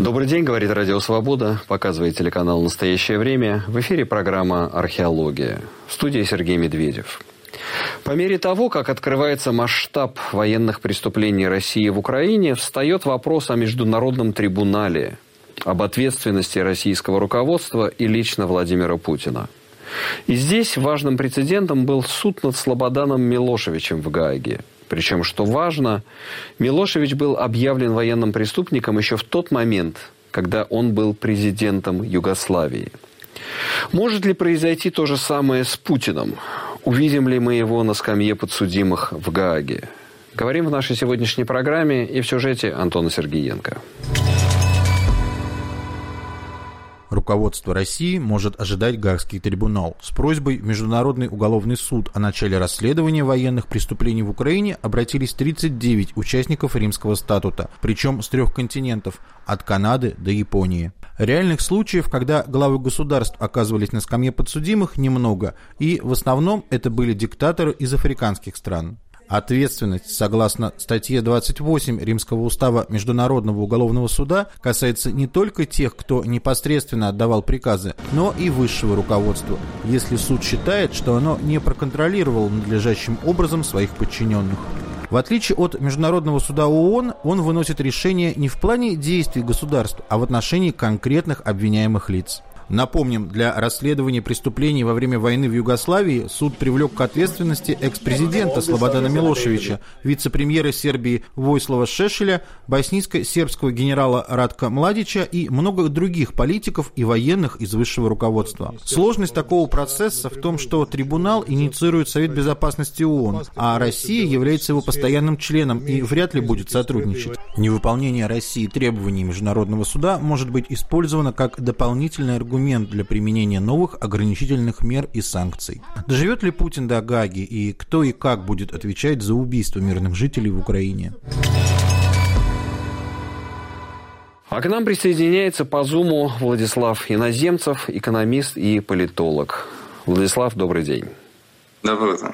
Добрый день, говорит Радио Свобода, показывает телеканал «Настоящее время». В эфире программа «Археология». В студии Сергей Медведев. По мере того, как открывается масштаб военных преступлений России в Украине, встает вопрос о международном трибунале, об ответственности российского руководства и лично Владимира Путина. И здесь важным прецедентом был суд над Слободаном Милошевичем в Гааге. Причем, что важно, Милошевич был объявлен военным преступником еще в тот момент, когда он был президентом Югославии. Может ли произойти то же самое с Путиным? Увидим ли мы его на скамье подсудимых в Гааге? Говорим в нашей сегодняшней программе и в сюжете Антона Сергеенко. Руководство России может ожидать Гаагский трибунал. С просьбой в Международный уголовный суд о начале расследования военных преступлений в Украине обратились 39 участников Римского статута, причем с 3 континентов – от Канады до Японии. Реальных случаев, когда главы государств оказывались на скамье подсудимых, немного, и в основном это были диктаторы из африканских стран. Ответственность, согласно статье 28 Римского устава Международного уголовного суда, касается не только тех, кто непосредственно отдавал приказы, но и высшего руководства, если суд считает, что оно не проконтролировало надлежащим образом своих подчиненных. В отличие от Международного суда ООН, он выносит решение не в плане действий государств, а в отношении конкретных обвиняемых лиц. Напомним, для расследования преступлений во время войны в Югославии суд привлек к ответственности экс-президента Слободана Милошевича, вице-премьера Сербии Войслава Шешеля, боснийско-сербского генерала Радка Младича и много других политиков и военных из высшего руководства. Сложность такого процесса в том, что трибунал инициирует Совет Безопасности ООН, а Россия является его постоянным членом и вряд ли будет сотрудничать. Невыполнение России требований Международного суда может быть использовано как дополнительный аргумент для применения новых ограничительных мер и санкций. Доживет ли Путин до Гааги и кто и как будет отвечать за убийство мирных жителей в Украине? А к нам присоединяется по Зуму Владислав Иноземцев, экономист и политолог. Владислав, добрый день. Доброе утро.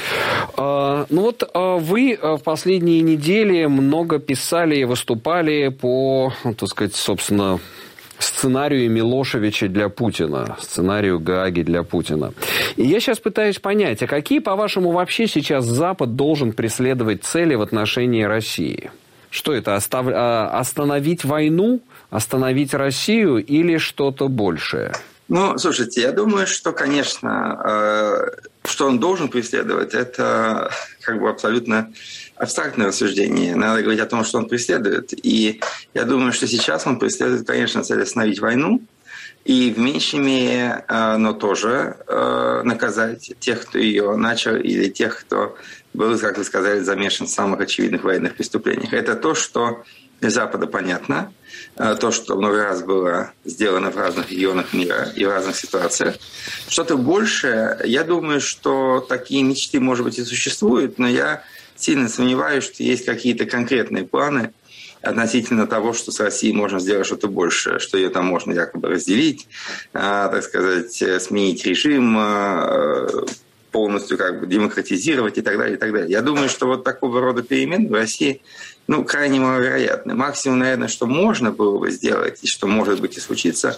Вы в последние недели много писали и выступали по, собственно, сценарию Милошевича для Путина, сценарию Гааги для Путина. И я сейчас пытаюсь понять, а какие, по-вашему, вообще сейчас Запад должен преследовать цели в отношении России? Что это, остановить войну, остановить Россию или что-то большее? Слушайте, я думаю, что, конечно, что он должен преследовать, это абсолютно абстрактное рассуждение. Надо говорить о том, что он преследует. И я думаю, что сейчас он преследует, конечно, цель остановить войну и в меньшей мере, но тоже наказать тех, кто ее начал, или тех, кто был, как вы сказали, замешан в самых очевидных военных преступлениях. Это то, что для Запада понятно, то, что много раз было сделано в разных регионах мира и в разных ситуациях. Что-то большее, я думаю, что такие мечты, может быть, и существуют, но я сильно сомневаюсь, что есть какие-то конкретные планы относительно того, что с Россией можно сделать что-то большее, что ее там можно якобы разделить, сменить режим, полностью демократизировать и так далее, и так далее. Я думаю, что вот такого рода перемены в России крайне маловероятны. Максимум, наверное, что можно было бы сделать, и что, может быть, и случится,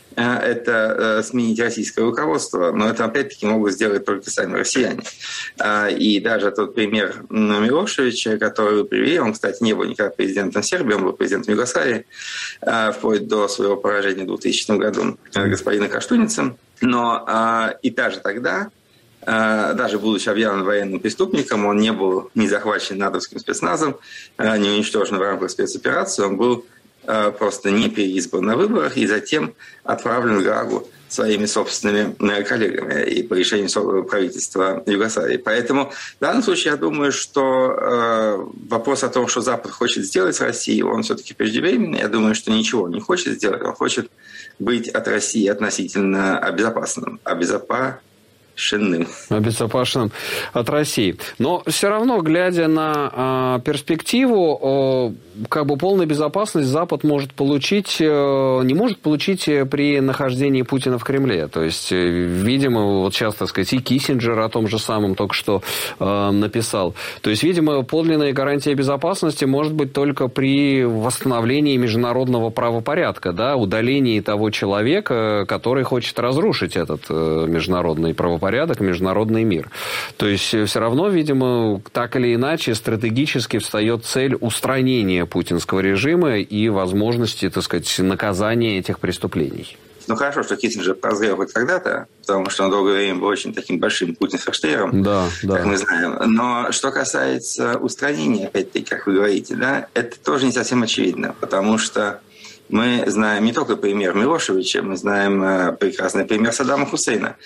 это сменить российское руководство, но это, опять-таки, могут сделать только сами россияне. И даже тот пример Милошевича, который вы привели, он, кстати, не был никогда президентом Сербии, он был президентом Югославии, вплоть до своего поражения в 2000 году господина Каштуница. Но и даже тогда, даже будучи объявлен военным преступником, он не был ни захвачен натовским спецназом, ни уничтожен в рамках спецоперации, он был просто не переизбран на выборах и затем отправлен в Гаагу своими собственными коллегами и по решению правительства Югославии. Поэтому в данном случае я думаю, что вопрос о том, что Запад хочет сделать с Россией, он все-таки преждевременный. Я думаю, что ничего он не хочет сделать. Он хочет быть от России относительно безопасным, обезопасенным от России. Но все равно, глядя на перспективу, как бы полную безопасность Запад может получить, не может получить при нахождении Путина в Кремле. То есть, видимо, вот сейчас, так сказать, и Киссинджер о том же самом только что написал. То есть, видимо, подлинная гарантия безопасности может быть только при восстановлении международного правопорядка, да, удалении того человека, который хочет разрушить этот международный правопорядок, международный мир. То есть, все равно, видимо, так или иначе, стратегически встает цель устранения путинского режима и возможности, так сказать, наказания этих преступлений. Ну, хорошо, что Киссинджер прозрел хоть когда-то, потому что он долгое время был очень таким большим путин-ферштейером, как мы знаем. Но что касается устранения, опять-таки, как вы говорите, да, это тоже не совсем очевидно, потому что мы знаем не только пример Милошевича, мы знаем прекрасный пример Саддама Хусейна,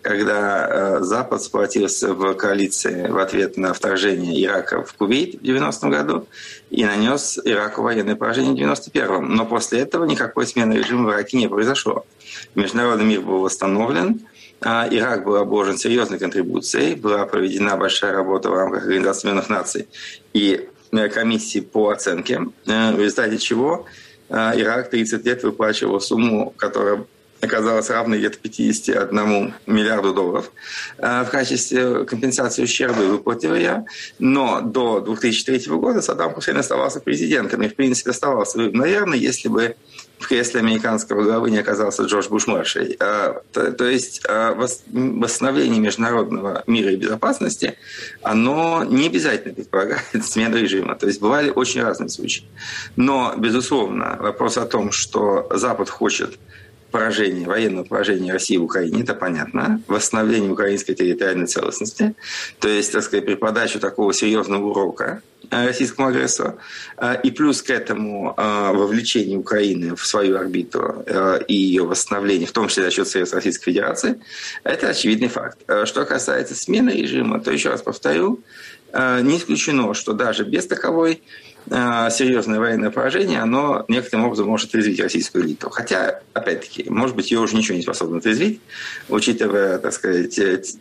когда Запад сплотился в коалиции в ответ на вторжение Ирака в Кувейт в 90-м году и нанес Ираку военное поражение в 91-м. Но после этого никакой смены режима в Ираке не произошло. Международный мир был восстановлен, Ирак был обложен серьезной контрибуцией, была проведена большая работа в рамках Организации Объединенных Наций и комиссии по оценке, в результате чего Ирак 30 лет выплачивал сумму, которая оказалась равной где-то 51 миллиарду долларов в качестве компенсации ущерба, и выплатил ее. Но до 2003 года Саддам Хусейн оставался президентом. И, в принципе, оставался бы, наверное, если бы в кресле американского главы не оказался Джордж Буш-младший. То есть восстановление международного мира и безопасности, оно не обязательно предполагает смену режима. То есть бывали очень разные случаи. Но, безусловно, вопрос о том, что Запад хочет военного поражения России в Украине, это понятно, восстановление украинской территориальной целостности, то есть, так сказать, при подаче такого серьезного урока российскому агрессору, и плюс к этому вовлечение Украины в свою орбиту и ее восстановление, в том числе за счет средств Российской Федерации, это очевидный факт. Что касается смены режима, то, еще раз повторю, не исключено, что даже без таковой серьезное военное поражение, оно некоторым образом может отрезвить российскую элиту. Хотя, опять-таки, может быть, ее уже ничего не способно отрезвить, учитывая, так сказать,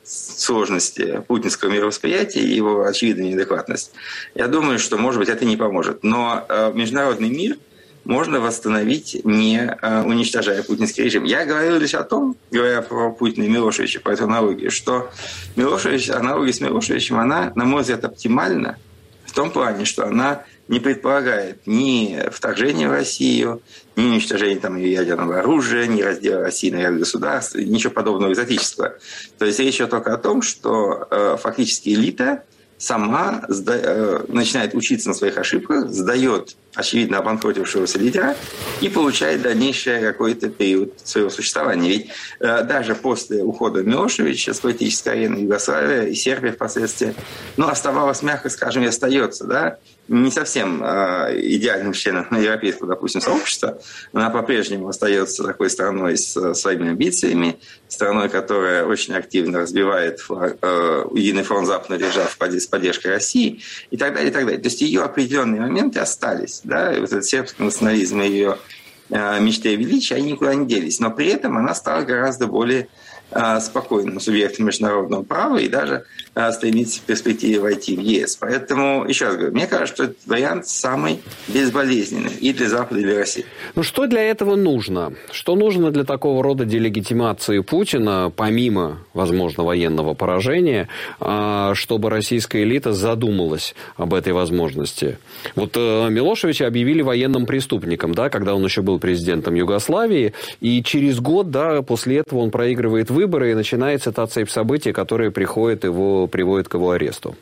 сложности путинского мировосприятия и его очевидную неадекватность. Я думаю, что, может быть, это не поможет. Но международный мир можно восстановить, не уничтожая путинский режим. Я говорил лишь о том, говоря про Путина и Милошевича, по этой аналогии, что аналогия с Милошевичем, она, на мой взгляд, оптимальна в том плане, что она не предполагает ни вторжения в Россию, ни уничтожения там ее ядерного оружия, ни раздела России на ряд государств, ничего подобного экзотического. То есть речь идет только о том, что фактически элита сама начинает учиться на своих ошибках, сдает, очевидно, обанкротившегося лидера и получает дальнейший какой-то период своего существования. Ведь даже после ухода Милошевича с политической арены Югославия и Сербия впоследствии, оставалась, мягко скажем, и остается, да, не совсем идеальным членом европейского, допустим, сообщества. Она по-прежнему остается такой страной с своими амбициями, страной, которая очень активно разбивает единый фронт западных держав с поддержкой России и так далее, и так далее. То есть ее определенные моменты остались. Да? И вот этот сербский национализм и ее мечты о величии, они никуда не делись. Но при этом она стала гораздо более спокойным субъектом международного права и даже стремится в перспективе войти в ЕС. Поэтому, еще раз говорю, мне кажется, что этот вариант самый безболезненный и для Запада, и для России. Что для этого нужно? Что нужно для такого рода делегитимации Путина, помимо, возможно, военного поражения, чтобы российская элита задумалась об этой возможности? Вот Милошевича объявили военным преступником, да, когда он еще был президентом Югославии, и через год, да, после этого он проигрывает выборы, и начинается та цепь событий, которая приводит к его аресту.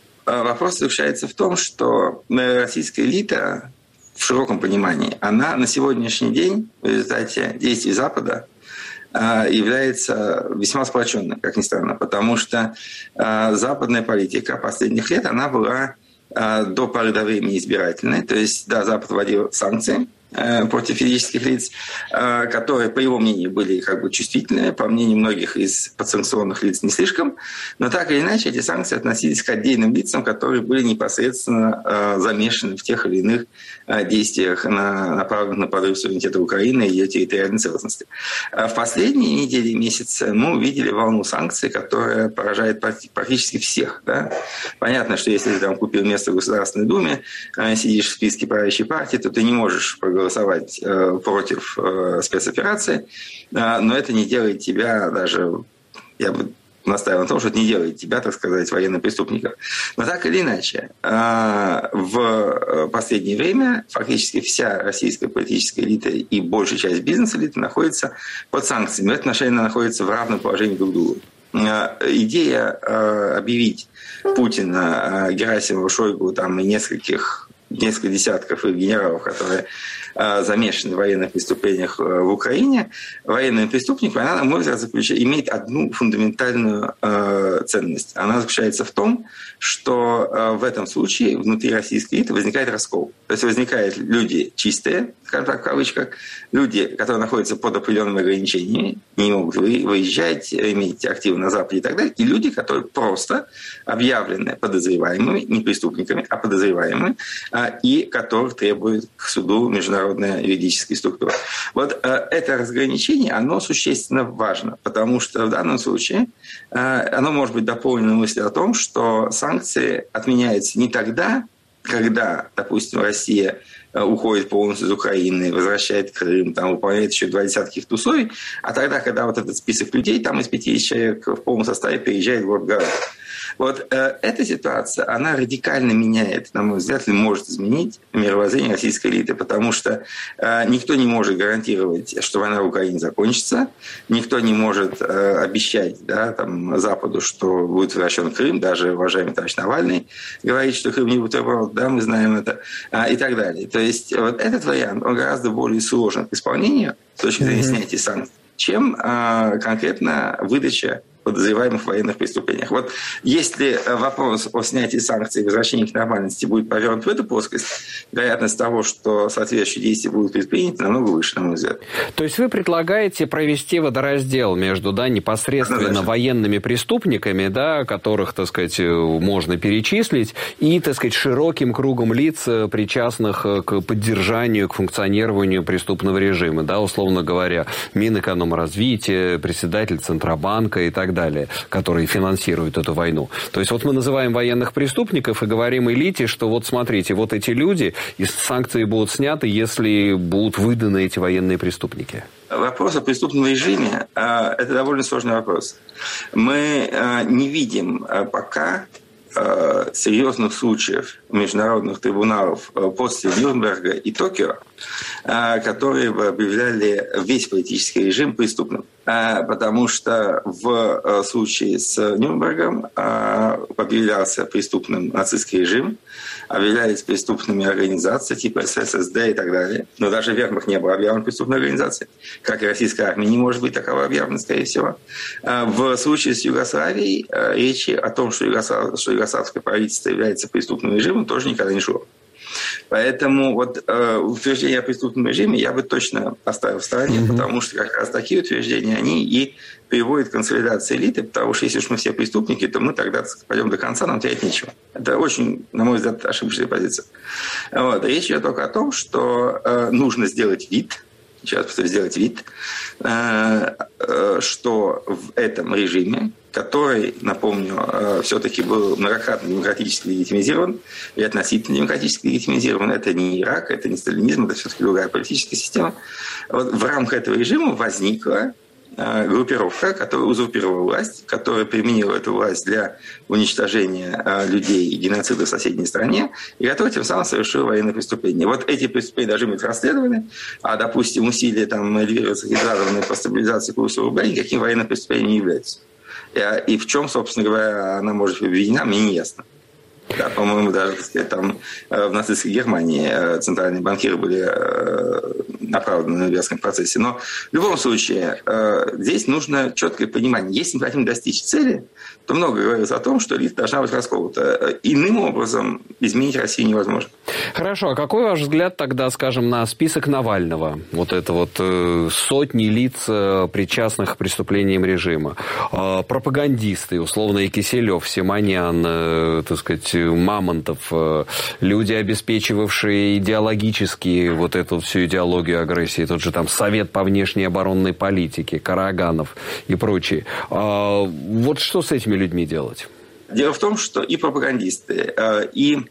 Вопрос заключается в том, что российская элита, в широком понимании, она на сегодняшний день в результате действий Запада является весьма сплоченной, как ни странно, потому что западная политика последних лет, она была до поры до времени избирательной. То есть, да, Запад вводил санкции, против физических лиц, которые, по его мнению, были как бы чувствительны, по мнению многих из подсанкционных лиц не слишком, но так или иначе эти санкции относились к отдельным лицам, которые были непосредственно замешаны в тех или иных действиях, направленных на подрыв суверенитета Украины и ее территориальной целостности. В последние недели и месяцы мы увидели волну санкций, которая поражает практически всех. Да? Понятно, что если ты там купил место в Государственной Думе, сидишь в списке правящей партии, то ты не можешь проголосовать против спецоперации, но это не делает тебя даже, я бы настаивал на том, что это не делает тебя, так сказать, военным преступником. Но так или иначе, в последнее время фактически вся российская политическая элита и большая часть бизнес-элиты находится под санкциями. В этом отношении она находится в равном положении друг к другу. Идея объявить Путина, Герасимова, Шойгу там, и несколько десятков их генералов, которые замешаны в военных преступлениях в Украине, военными преступниками, она, на мой взгляд, имеет одну фундаментальную ценность. Она заключается в том, что в этом случае внутри российской элиты возникает раскол. То есть возникают люди чистые, скажем так, в кавычках, люди, которые находятся под определенными ограничениями, не могут выезжать, иметь активы на Западе и так далее, и люди, которые просто объявлены подозреваемыми, не преступниками, а подозреваемыми, и которых требует к суду международная юридическая структура. Вот это разграничение, оно существенно важно, потому что в данном случае оно может быть дополнено мыслью о том, что санкции отменяются не тогда, когда, допустим, Россия уходит полностью из Украины, возвращает Крым, там выполняет еще 20 их условий, а тогда, когда вот этот список людей, там из 50 человек в полном составе переезжает в город. Вот эта ситуация, она радикально меняет, на мой взгляд, и может изменить мировоззрение российской элиты, потому что никто не может гарантировать, что война в Украине закончится, никто не может обещать, да, там, Западу, что будет возвращен Крым, даже уважаемый товарищ Навальный говорит, что Крым не будет возвращен, да, мы знаем это, и так далее. То есть вот этот вариант, он гораздо более сложен к исполнению с точки зрения снятия санкций, чем конкретно выдача подозреваемых в военных преступлениях. Вот если вопрос о снятии санкций и возвращении к нормальности будет повернут в эту плоскость, вероятность того, что соответствующие действия будут предприняты, намного выше, на мой взгляд. То есть вы предлагаете провести водораздел между, да, непосредственно военными преступниками, да, которых, так сказать, можно перечислить, и, так сказать, широким кругом лиц, причастных к поддержанию, к функционированию преступного режима, да, условно говоря, Минэкономразвития, председатель Центробанка и так далее, которые финансируют эту войну. То есть вот мы называем военных преступников и говорим элите, что вот смотрите, вот эти люди, и санкции будут сняты, если будут выданы эти военные преступники. Вопрос о преступном режиме – это довольно сложный вопрос. Мы не видим пока серьезных случаев международных трибуналов после Нюрнберга и Токио, которые бы объявляли весь политический режим преступным. Потому что в случае с Нюрнбергом объявлялся преступным нацистский режим, объявлялись преступными организации типа СССР и так далее. Но даже Вермахт не был объявлен преступной организацией. Как и российская армия не может быть такого объявлена, скорее всего. В случае с Югославией речи о том, что югославское правительство является преступным режимом, тоже никогда не шло. Поэтому вот утверждение о преступном режиме я бы точно оставил в стороне, потому что как раз такие утверждения, они и приводят к консолидации элиты, потому что если уж мы все преступники, то мы тогда пойдем до конца, нам терять нечего. Это очень, на мой взгляд, ошибочная позиция. Вот. Речь идет только о том, что нужно сделать вид, сейчас повторю, сделать вид, что в этом режиме, который, напомню, все-таки был многократно демократически легитимизирован и относительно демократически легитимизирован. Это не Ирак, это не сталинизм, это все-таки другая политическая система. Вот в рамках этого режима возникла группировка, которая узурпировала власть, которая применила эту власть для уничтожения людей и геноцида в соседней стране, и которая тем самым совершила военные преступления. Вот эти преступления должны быть расследованы, а, допустим, усилия Эльвиры Сахидзадовны по стабилизации курса рубля никаким военным преступлением не являются. И в чем, собственно говоря, она может быть обвинена, мне не ясно. Да, по-моему, даже, так сказать, там в нацистской Германии центральные банкиры были оправданы на Нюрнбергском процессе. Но в любом случае здесь нужно четкое понимание. Если мы хотим достичь цели, то много говорится о том, что элита должна быть расколота. Иным образом изменить Россию невозможно. Хорошо. А какой ваш взгляд тогда, скажем, на список Навального? Вот это вот сотни лиц, причастных к преступлениям режима. Пропагандисты, условно, и Киселев, Симонян, так сказать, Мамонтов, люди, обеспечивавшие идеологически вот эту всю идеологию агрессии, тот же там Совет по внешней оборонной политике, Караганов и прочие. Вот что с этими людьми делать? Дело в том, что и пропагандисты, и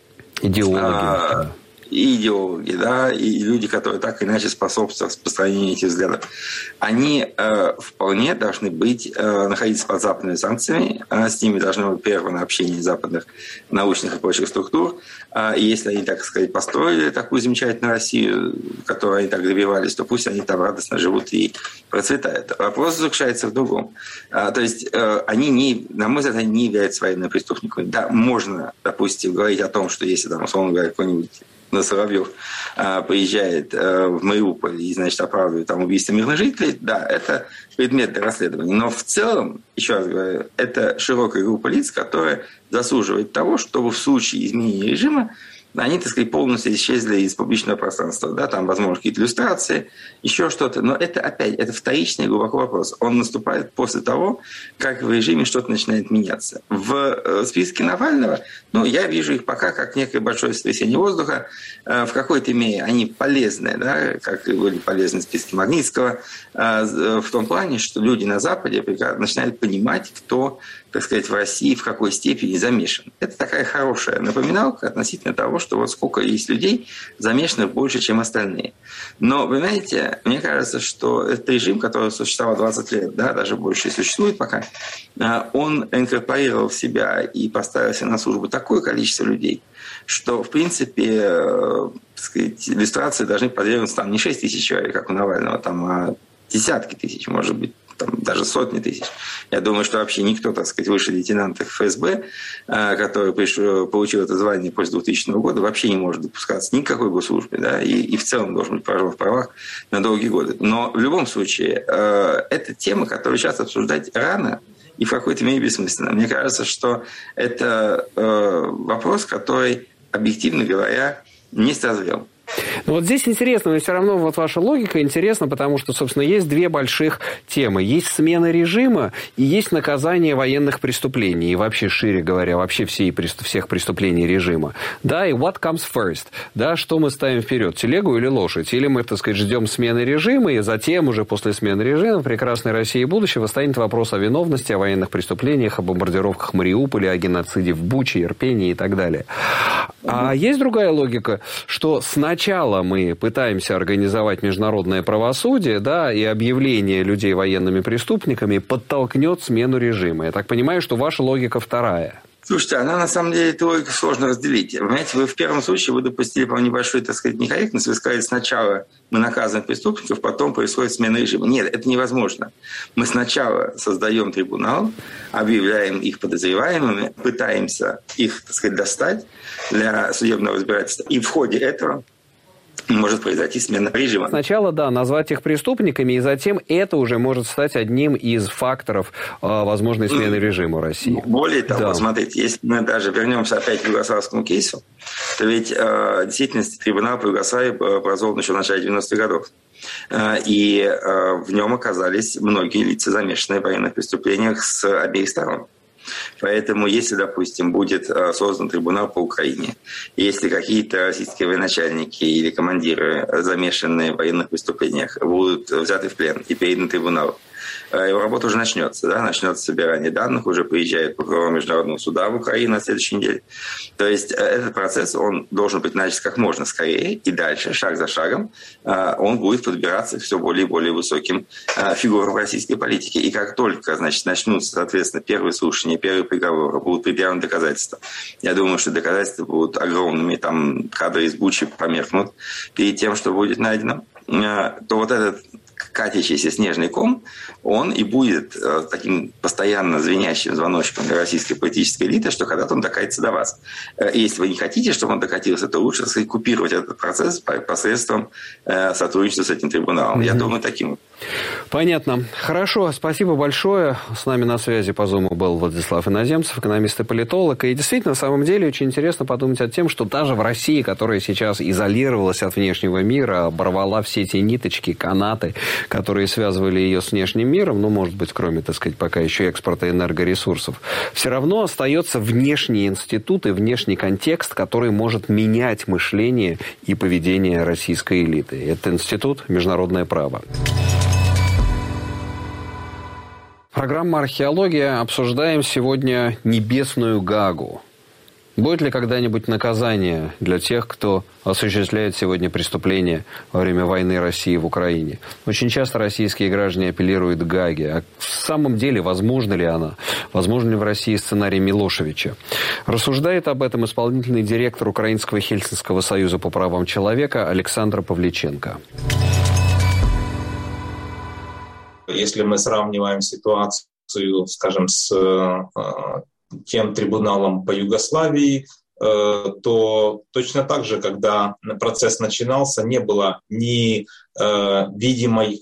идеологи, да, и люди, которые так или иначе способствуют распространению этих взглядов, они вполне должны быть, находиться под западными санкциями, с ними должно быть прервано общение западных научных и прочих структур. И если они, так сказать, построили такую замечательную Россию, которой они так добивались, то пусть они там радостно живут и процветают. Вопрос заключается в другом. То есть они, на мой взгляд, они не являются военными преступниками. Да, можно, допустим, говорить о том, что если, там, условно говоря, какой-нибудь Соловьев приезжает в Мариуполь и, значит, оправдывает там убийство мирных жителей, да, это предмет для расследования. Но в целом, еще раз говорю, это широкая группа лиц, которая заслуживает того, чтобы в случае изменения режима они, так сказать, полностью исчезли из публичного пространства. Да, там, возможно, какие-то иллюстрации, еще что-то. Но это, опять, это вторичный глубоко вопрос. Он наступает после того, как в режиме что-то начинает меняться. В списке Навального, я вижу их пока как некое большое сотрясение воздуха. В какой-то мере они полезны, да, как и были полезны в списке Магнитского, в том плане, что люди на Западе начинают понимать, кто, так сказать, в России в какой степени замешан. Это такая хорошая напоминалка относительно того, что вот сколько есть людей, замешанных больше, чем остальные. Но, вы знаете, мне кажется, что этот режим, который существовал 20 лет, да, даже больше существует пока, он инкорпорировал в себя и поставил себе на службу такое количество людей, что, в принципе, так сказать, иллюстрации должны подвергнуться там не 6 тысяч человек, как у Навального, там, а десятки тысяч, может быть, там, даже сотни тысяч. Я думаю, что вообще никто, так сказать, выше лейтенанта ФСБ, который получил это звание после 2000 года, вообще не может допускаться ни к какой госслужбе, да, и в целом должен быть поражен в правах на долгие годы. Но в любом случае, это тема, которую сейчас обсуждать рано и в какой-то мере бессмысленно. Мне кажется, что это вопрос, который, объективно говоря, не созрел. Но вот здесь интересно, но все равно вот ваша логика интересна, потому что, собственно, есть две больших темы. Есть смена режима и есть наказание военных преступлений. И вообще, шире говоря, вообще всех преступлений режима. Да, и what comes first? Да, что мы ставим вперед, телегу или лошадь? Или мы, так сказать, ждем смены режима, и затем уже после смены режима в прекрасной России будущего станет вопрос о виновности, о военных преступлениях, о бомбардировках Мариуполя, о геноциде в Буче, Ирпении и так далее. А есть другая логика, что сначала мы пытаемся организовать международное правосудие, да, и объявление людей военными преступниками подтолкнет смену режима. Я так понимаю, что ваша логика вторая. Слушайте, она на самом деле эту логику сложно разделить. Вы понимаете, вы в первом случае вы допустили, по-моему, небольшую, так сказать, некорректность. Вы сказали, сначала мы наказываем преступников, потом происходит смена режима. Нет, это невозможно. Мы сначала создаем трибунал, объявляем их подозреваемыми, пытаемся их, так сказать, достать для судебного разбирательства. И в ходе этого может произойти смена режима. Сначала, да, назвать их преступниками, и затем это уже может стать одним из факторов возможной смены режима России. Более того, смотрите, если мы даже вернемся опять к югославскому кейсу, то ведь в действительности трибунал по Югославии был образован еще в начале 90-х годов. И в нем оказались многие лица, замешанные в военных преступлениях с обеих сторон. Поэтому, если, допустим, будет создан трибунал по Украине, если какие-то российские военачальники или командиры, замешанные в военных преступлениях, будут взяты в плен и переданы трибуналу, его работа уже начнется. Да? Начнется собирание данных, уже приезжает прокурор Международного суда в Украину на следующей неделе. То есть этот процесс, он должен быть начат как можно скорее, и дальше, шаг за шагом, он будет подбираться к все более и более высоким фигурам российской политики. И как только, значит, начнутся, соответственно, первые слушания, первые приговоры, будут предъявлены доказательства. Я думаю, что доказательства будут огромными, там кадры из Бучи померкнут перед тем, что будет найдено, то вот этот катящийся снежный ком, он и будет таким постоянно звенящим звоночком для российской политической элиты, что когда-то он докатится до вас. И если вы не хотите, чтобы он докатился, то лучше, так сказать, купировать этот процесс посредством сотрудничества с этим трибуналом. Я думаю, таким. Понятно. Хорошо, спасибо большое. С нами на связи по Зуму был Владислав Иноземцев, экономист и политолог. И действительно, на самом деле, очень интересно подумать о том, что даже в России, которая сейчас изолировалась от внешнего мира, оборвала все те ниточки, канаты, которые связывали ее с внешним миром, ну, может быть, кроме, так сказать, пока еще экспорта энергоресурсов, все равно остается внешний институт и внешний контекст, который может менять мышление и поведение российской элиты. Это институт «Международное право». Программа «Археология». Обсуждаем сегодня Небесную Гаагу. Будет ли когда-нибудь наказание для тех, кто осуществляет сегодня преступления во время войны России в Украине? Очень часто российские граждане апеллируют к Гааге. А в самом деле, возможна ли она? Возможен ли в России сценарий Милошевича? Рассуждает об этом исполнительный директор Украинского Хельсинского союза по правам человека Александр Павличенко. Если мы сравниваем ситуацию, скажем, с тем трибуналом по Югославии, то точно так же, когда процесс начинался, не было ни видимой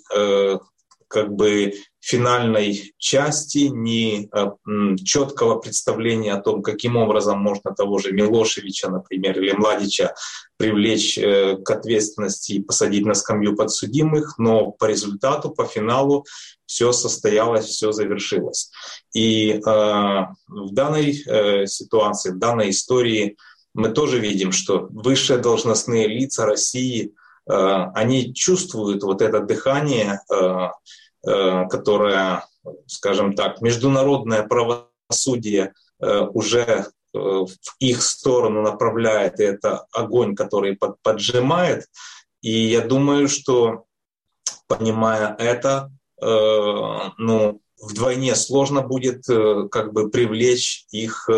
финальной части, ни четкого представления о том, каким образом можно того же Милошевича, например, или Младича привлечь к ответственности и посадить на скамью подсудимых, но по результату, по финалу все состоялось, все завершилось. И в данной ситуации, в данной истории мы тоже видим, что высшие должностные лица России, они чувствуют вот это дыхание, которое, скажем так, международное правосудие уже в их сторону направляет, и это огонь, который поджимает. И я думаю, что, понимая это, вдвойне сложно будет привлечь их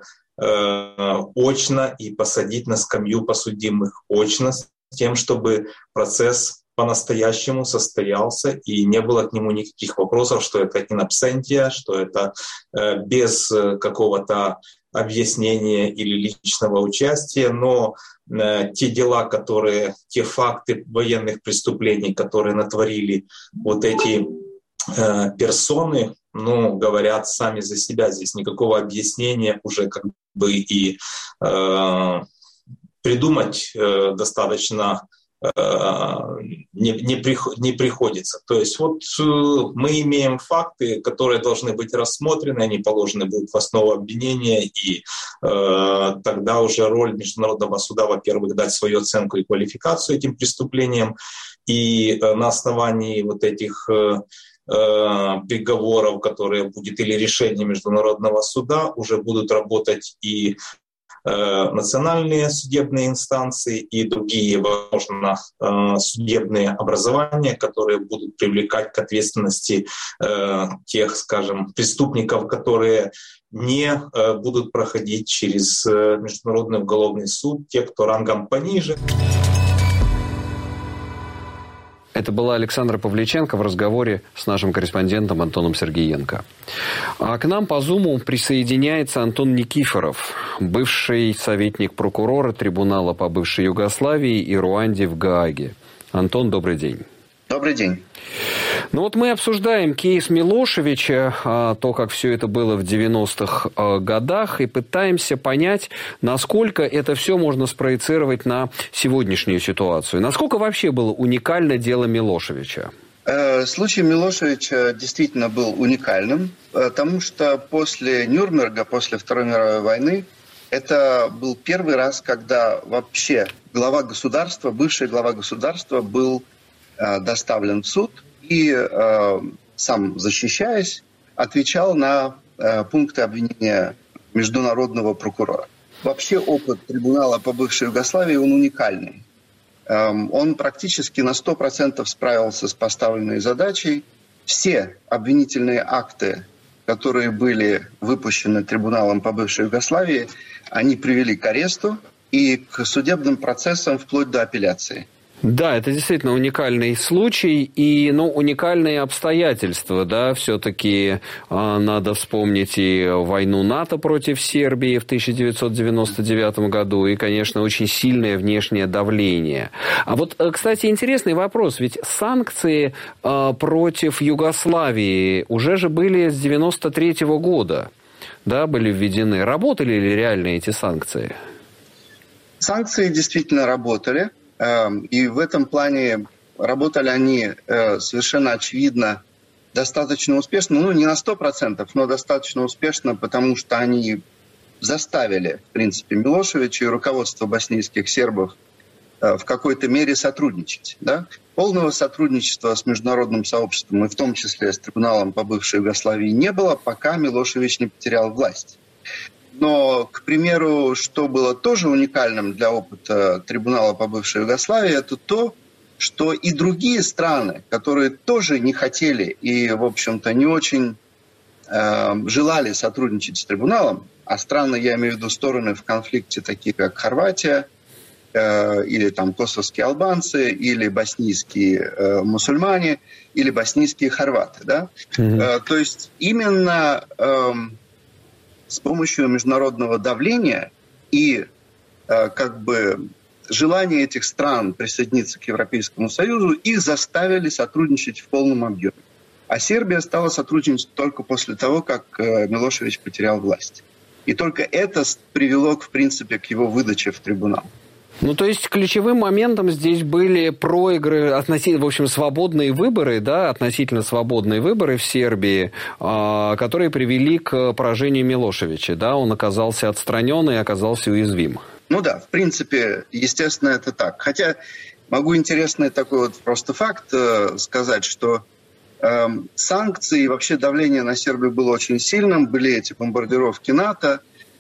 очно и посадить на скамью подсудимых очно, с тем, чтобы процесс по-настоящему состоялся и не было к нему никаких вопросов, что это in absentia, что это без какого-то объяснения или личного участия, но те дела, те факты военных преступлений, которые натворили вот эти персоны, говорят сами за себя. Здесь никакого объяснения уже и придумать достаточно не приходится. То есть мы имеем факты, которые должны быть рассмотрены, они положены будут в основу обвинения, и тогда уже роль Международного суда, во-первых, дать свою оценку и квалификацию этим преступлениям, и на основании вот этих приговоров, которые будет, или решения Международного суда, уже будут работать и национальные судебные инстанции и другие, возможно, судебные образования, которые будут привлекать к ответственности тех, скажем, преступников, которые не будут проходить через Международный уголовный суд, те, кто рангом пониже. Это была Александра Павличенко в разговоре с нашим корреспондентом Антоном Сергеенко. А к нам по Зуму присоединяется Антон Никифоров, бывший советник прокурора трибунала по бывшей Югославии и Руанде в Гааге. Антон, добрый день. Добрый день. Мы обсуждаем кейс Милошевича, то, как все это было в 90-х годах, и пытаемся понять, насколько это все можно спроецировать на сегодняшнюю ситуацию. Насколько вообще было уникально дело Милошевича? Случай Милошевича действительно был уникальным, потому что после Нюрнберга, после Второй мировой войны, это был первый раз, когда вообще глава государства, бывший глава государства был доставлен в суд и, сам защищаясь, отвечал на пункты обвинения международного прокурора. Вообще опыт трибунала по бывшей Югославии, он уникальный. Он практически на 100% справился с поставленной задачей. Все обвинительные акты, которые были выпущены трибуналом по бывшей Югославии, они привели к аресту и к судебным процессам вплоть до апелляции. Да, это действительно уникальный случай и уникальные обстоятельства. Да? Все-таки надо вспомнить и войну НАТО против Сербии в 1999 году, и, конечно, очень сильное внешнее давление. А вот, кстати, интересный вопрос. Ведь санкции против Югославии уже же были с 1993 года, да, были введены. Работали ли реально эти санкции? Санкции действительно работали. И в этом плане работали они совершенно очевидно достаточно успешно. Не на 100%, но достаточно успешно, потому что они заставили, в принципе, Милошевича и руководство боснийских сербов в какой-то мере сотрудничать. Да? Полного сотрудничества с международным сообществом, и в том числе с трибуналом по бывшей Югославии, не было, пока Милошевич не потерял власть. Но, к примеру, что было тоже уникальным для опыта трибунала по бывшей Югославии, это то, что и другие страны, которые тоже не хотели и, в общем-то, не очень желали сотрудничать с трибуналом, а страны, я имею в виду стороны в конфликте, такие как Хорватия, или там косовские албанцы, или боснийские мусульмане, или боснийские хорваты. Да? То есть именно с помощью международного давления и желания этих стран присоединиться к Европейскому Союзу их заставили сотрудничать в полном объеме. А Сербия стала сотрудничать только после того, как Милошевич потерял власть. И только это привело, в принципе, к его выдаче в трибунал. То есть ключевым моментом здесь были проигры, в общем, свободные выборы, да, относительно свободные выборы в Сербии, которые привели к поражению Милошевича, да, он оказался отстранен и оказался уязвим. В принципе, естественно, это так. Хотя могу интересный такой вот просто факт сказать, что санкции и вообще давление на Сербию было очень сильным, были эти бомбардировки НАТО,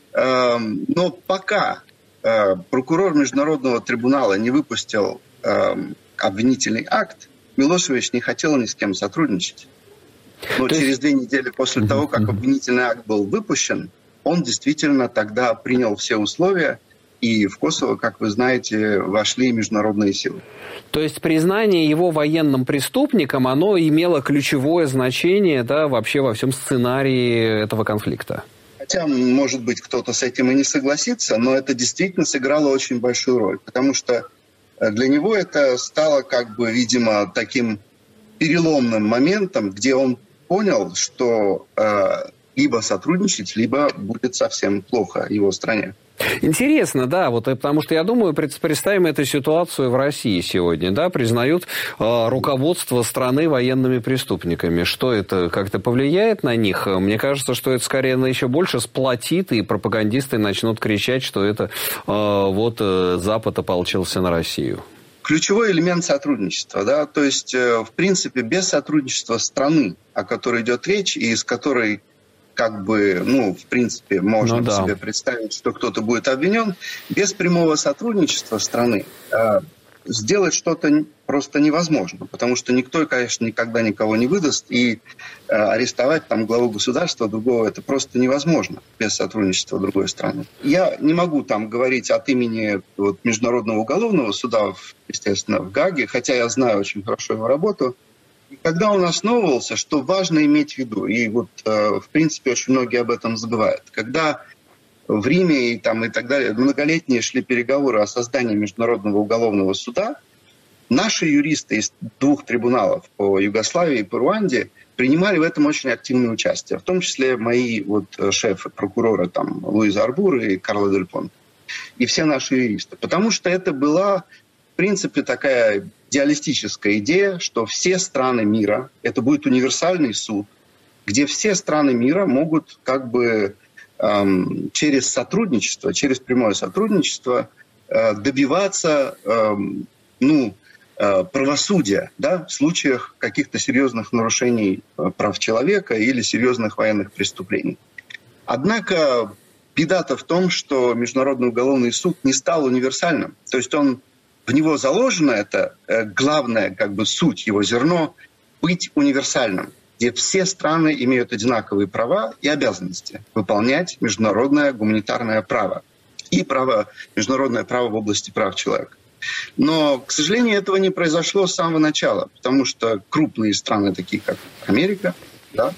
но пока прокурор Международного трибунала не выпустил обвинительный акт, Милошевич не хотел ни с кем сотрудничать. Но через 2 недели после того, как обвинительный акт был выпущен, он действительно тогда принял все условия, и в Косово, как вы знаете, вошли международные силы. То есть признание его военным преступником, оно имело ключевое значение, да, вообще во всем сценарии этого конфликта? Хотя, может быть, кто-то с этим и не согласится, но это действительно сыграло очень большую роль, потому что для него это стало, видимо, таким переломным моментом, где он понял, что либо сотрудничать, либо будет совсем плохо его стране. Интересно, да, потому что я думаю, представим эту ситуацию в России сегодня, да, признают руководство страны военными преступниками. Что это как-то повлияет на них? Мне кажется, что это скорее еще больше сплотит, и пропагандисты начнут кричать, что это Запад ополчился на Россию. Ключевой элемент сотрудничества, да, то есть, в принципе, без сотрудничества страны, о которой идет речь, и из которой в принципе, можно себе представить, что кто-то будет обвинен. Без прямого сотрудничества страны сделать что-то просто невозможно, потому что никто, конечно, никогда никого не выдаст, и арестовать главу государства другого это просто невозможно без сотрудничества другой страны. Я не могу говорить от имени Международного уголовного суда, естественно, в Гааге, хотя я знаю очень хорошо его работу. И когда он основывался, что важно иметь в виду, и в принципе очень многие об этом забывают, когда в Риме и так далее многолетние шли переговоры о создании Международного уголовного суда, наши юристы из 2 трибуналов по Югославии и по Руанде принимали в этом очень активное участие, в том числе мои шефы, прокуроры Луиза Арбур и Карло Дель Понте, и все наши юристы, потому что это была в принципе такая идеалистическая идея, что все страны мира, это будет универсальный суд, где все страны мира могут через сотрудничество, через прямое сотрудничество добиваться правосудия, да, в случаях каких-то серьезных нарушений прав человека или серьезных военных преступлений. Однако беда-то в том, что Международный уголовный суд не стал универсальным. То есть в него заложено это главное, суть, его зерно, быть универсальным, где все страны имеют одинаковые права и обязанности выполнять международное гуманитарное право и международное право в области прав человека. Но, к сожалению, этого не произошло с самого начала, потому что крупные страны, такие как Америка, да,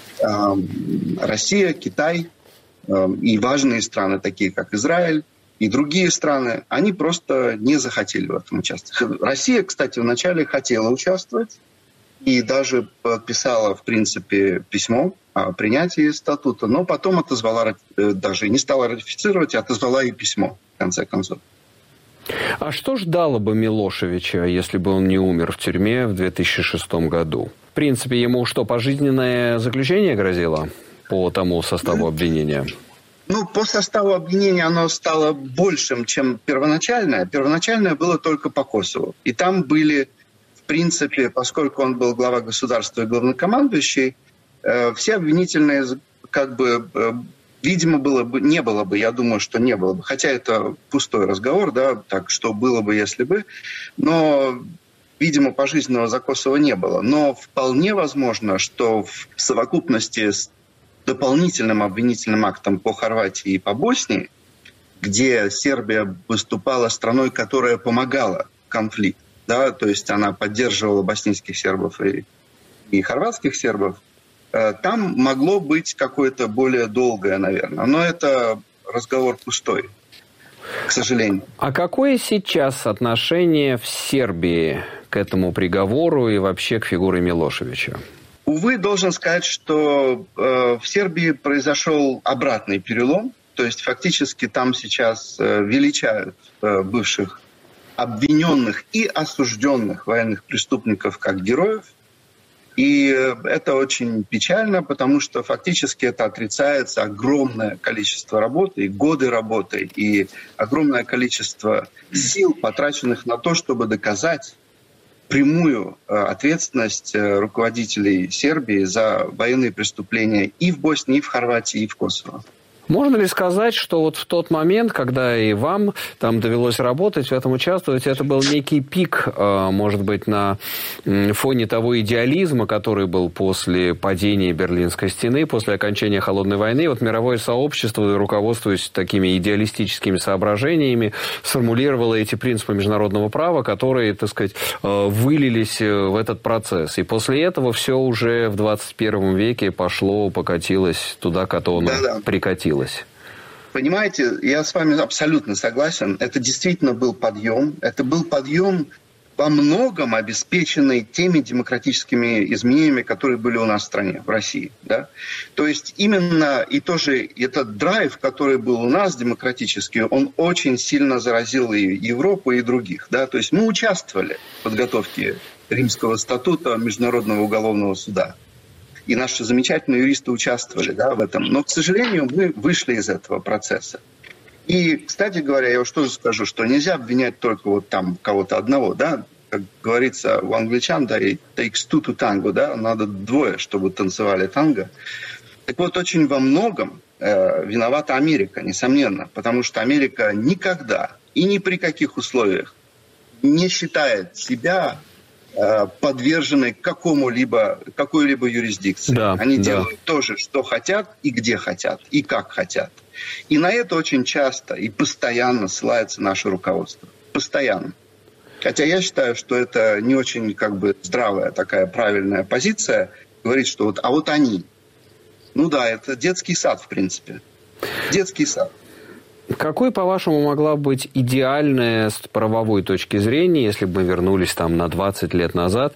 Россия, Китай и важные страны, такие как Израиль и другие страны, они просто не захотели в этом участвовать. Россия, кстати, вначале хотела участвовать и даже подписала, в принципе, письмо о принятии статута, но потом отозвала, даже не стала ратифицировать, а отозвала и письмо, в конце концов. А что ждало бы Милошевича, если бы он не умер в тюрьме в 2006 году? В принципе, ему что, пожизненное заключение грозило по тому составу обвинения? Ну, по составу обвинения оно стало большим, чем первоначальное. Первоначальное было только по Косову. И там были, в принципе, поскольку он был глава государства и главнокомандующий, все обвинительные, видимо, не было бы, я думаю, что не было бы. Хотя это пустой разговор, да, так что было бы, если бы. Но, видимо, пожизненного за Косово не было. Но вполне возможно, что в совокупности с дополнительным обвинительным актом по Хорватии и по Боснии, где Сербия выступала страной, которая помогала конфликту, да, то есть она поддерживала боснийских сербов и хорватских сербов, там могло быть какое-то более долгое, наверное. Но это разговор пустой, к сожалению. А какое сейчас отношение в Сербии к этому приговору и вообще к фигуре Милошевича? Увы, должен сказать, что в Сербии произошел обратный перелом. То есть фактически там сейчас величают бывших обвиненных и осужденных военных преступников как героев. И это очень печально, потому что фактически это отрицается огромное количество работы, и годы работы, и огромное количество сил, потраченных на то, чтобы доказать прямую ответственность руководителей Сербии за военные преступления и в Боснии, и в Хорватии, и в Косово. Можно ли сказать, что вот в тот момент, когда и вам там довелось работать, в этом участвовать, это был некий пик, может быть, на фоне того идеализма, который был после падения Берлинской стены, после окончания Холодной войны? Вот мировое сообщество, руководствуясь такими идеалистическими соображениями, сформулировало эти принципы международного права, которые, так сказать, вылились в этот процесс. И после этого все уже в 21 веке пошло, покатилось туда, куда оно прикатилось. Понимаете, я с вами абсолютно согласен. Это действительно был подъем. Это был подъем во многом обеспеченный теми демократическими изменениями, которые были у нас в стране, в России. Да? То есть именно и тоже этот драйв, который был у нас демократический, он очень сильно заразил и Европу, и других. Да? То есть мы участвовали в подготовке Римского статута Международного уголовного суда. И наши замечательные юристы участвовали, да, в этом. Но, к сожалению, мы вышли из этого процесса. И, кстати говоря, я уж тоже скажу, что нельзя обвинять только вот там кого-то одного, да. Как говорится у англичан, да, it takes two to tango, да, надо двое, чтобы танцевали танго. Так вот, очень во многом виновата Америка, несомненно, потому что Америка никогда и ни при каких условиях не считает себя подвержены какой-либо юрисдикции. Да, они делают то же, что хотят, и где хотят, и как хотят. И на это очень часто и постоянно ссылается наше руководство. Постоянно. Хотя я считаю, что это не очень здравая такая правильная позиция, говорить, что вот они. Ну да, это детский сад, в принципе. Детский сад. Какой, по-вашему, могла быть идеальная с правовой точки зрения, если бы мы вернулись там на 20 лет назад,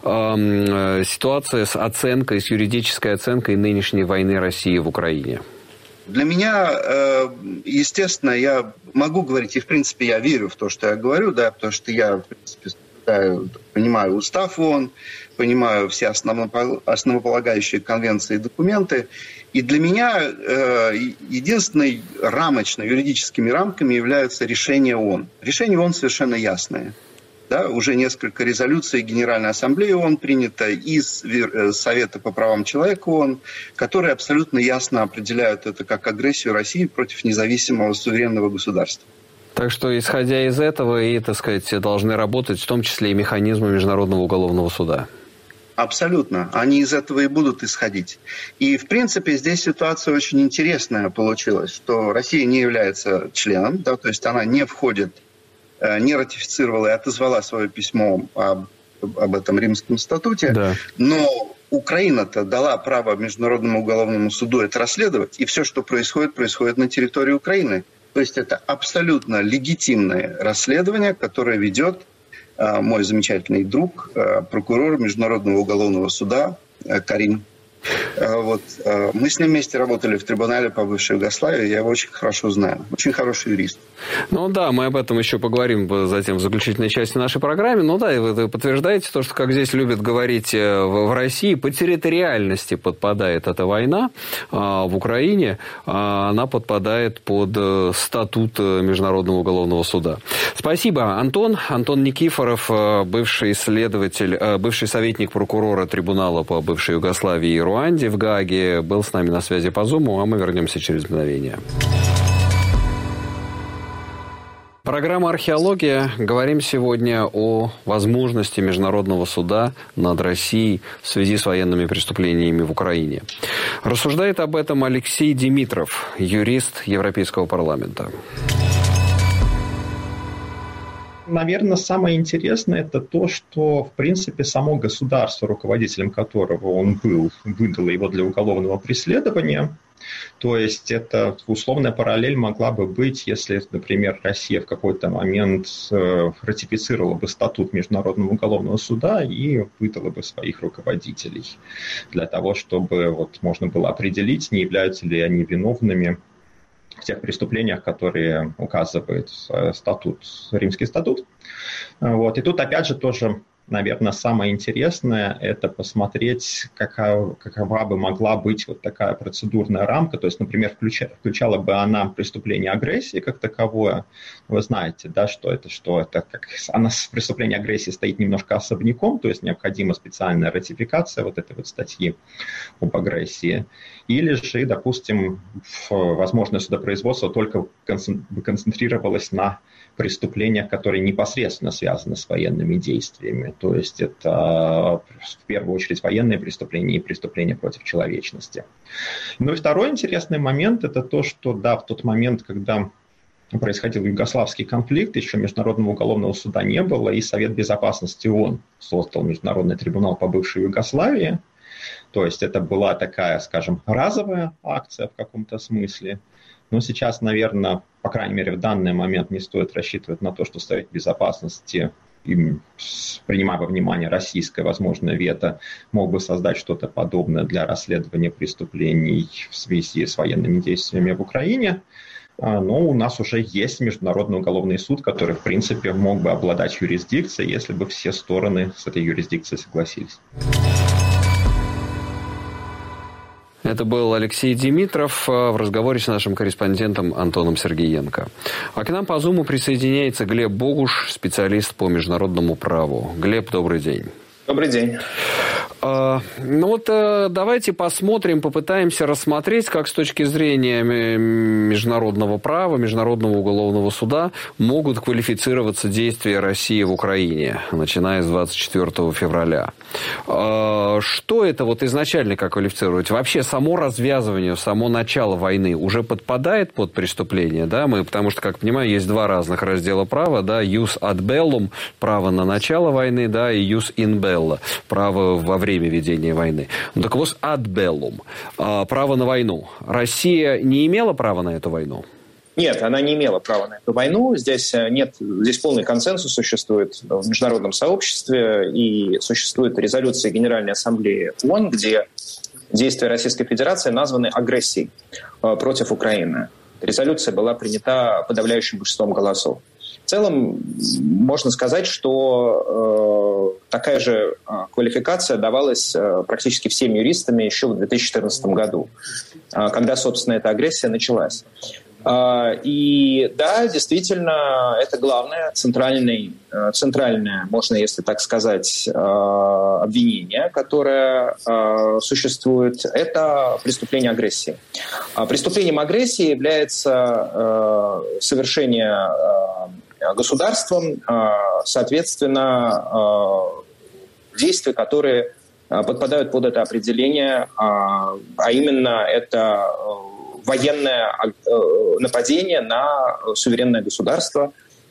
ситуация с оценкой, с юридической оценкой нынешней войны России в Украине? Для меня, естественно, я могу говорить, и в принципе я верю в то, что я говорю, да, потому что я, в принципе, понимаю устав ООН, понимаю все основополагающие конвенции и документы. И для меня единственной рамочной юридическими рамками являются решения ООН. Решения ООН совершенно ясные. Да, уже несколько резолюций Генеральной Ассамблеи ООН принято из Совета по правам человека ООН, которые абсолютно ясно определяют это как агрессию России против независимого суверенного государства. Так что, исходя из этого, и, так сказать, должны работать в том числе и механизмы Международного уголовного суда. Абсолютно. Они из этого и будут исходить. И, в принципе, здесь ситуация очень интересная получилась, что Россия не является членом, да, то есть она не входит не ратифицировала и отозвала свое письмо об этом Римском статуте, да. Но Украина-то дала право Международному уголовному суду это расследовать, и все, что происходит, происходит на территории Украины. То есть это абсолютно легитимное расследование, которое ведет мой замечательный друг, прокурор Международного уголовного суда Карим. Вот. Мы с ним вместе работали в трибунале по бывшей Югославии, я его очень хорошо знаю. Очень хороший юрист. Ну да, мы об этом еще поговорим затем в заключительной части нашей программы. Ну да, и вы подтверждаете то, что, как здесь любят говорить в России, по территориальности подпадает эта война в Украине, она подпадает под статут Международного уголовного суда. Спасибо, Антон. Антон Никифоров, бывший следователь, бывший советник прокурора трибунала по бывшей Югославии и Руанде в Гааге, был с нами на связи по Зуму, а мы вернемся через мгновение. Программа «Археология». Говорим сегодня о возможности Международного суда над Россией в связи с военными преступлениями в Украине. Рассуждает об этом Алексей Димитров, юрист Европейского парламента. Наверное, самое интересное – это то, что, в принципе, само государство, руководителем которого он был, выдало его для уголовного преследования. То есть это условная параллель могла бы быть, если, например, Россия в какой-то момент ратифицировала бы статут Международного уголовного суда и выдала бы своих руководителей для того, чтобы можно было определить, не являются ли они виновными в тех преступлениях, которые указывает Римский статут. Вот. И тут, опять же, тоже, наверное, самое интересное – это посмотреть, какова бы могла быть вот такая процедурная рамка. То есть, например, включала бы она преступление агрессии как таковое. Вы знаете, да, что это как она с преступлением агрессии стоит немножко особняком, то есть необходима специальная ратификация вот этой вот статьи об агрессии. Или же, допустим, возможное судопроизводство только концентрировалось на преступлениях, которые непосредственно связаны с военными действиями. То есть это в первую очередь военные преступления и преступления против человечности. Ну и второй интересный момент – это то, что да, в тот момент, когда происходил югославский конфликт, еще Международного уголовного суда не было, и Совет Безопасности ООН создал Международный трибунал по бывшей Югославии. То есть это была такая, скажем, разовая акция в каком-то смысле. Но сейчас, наверное, по крайней мере, в данный момент не стоит рассчитывать на то, что Совет Безопасности, принимая во внимание российское возможное вето, мог бы создать что-то подобное для расследования преступлений в связи с военными действиями в Украине. Но у нас уже есть Международный уголовный суд, который, в принципе, мог бы обладать юрисдикцией, если бы все стороны с этой юрисдикцией согласились. Это был Алексей Димитров в разговоре с нашим корреспондентом Антоном Сергеенко. А к нам по Зуму присоединяется Глеб Богуш, специалист по международному праву. Глеб, добрый день. Добрый день. Давайте посмотрим, попытаемся рассмотреть, как с точки зрения международного права, Международного уголовного суда могут квалифицироваться действия России в Украине, начиная с 24 февраля. Что это изначально как квалифицировать? Вообще само развязывание, само начало войны уже подпадает под преступление, да? Потому что, как понимаю, есть два разных раздела права, да, jus ad bellum, право на начало войны, да, и jus in bello, право во время ведения войны. Так вот, ad bellum, право на войну. Россия не имела права на эту войну? Нет, она не имела права на эту войну. Здесь полный консенсус существует в международном сообществе, и существует резолюция Генеральной Ассамблеи ООН, где действия Российской Федерации названы агрессией против Украины. Резолюция была принята подавляющим большинством голосов. В целом, можно сказать, что такая же квалификация давалась практически всеми юристами еще в 2014 году, когда, собственно, эта агрессия началась. И да, действительно, это главное, центральное, можно, если так сказать, обвинение, которое существует, это преступление агрессии. Преступлением агрессии является совершение государством, соответственно, действия, которые подпадают под это определение, а именно это военное нападение на суверенное государство,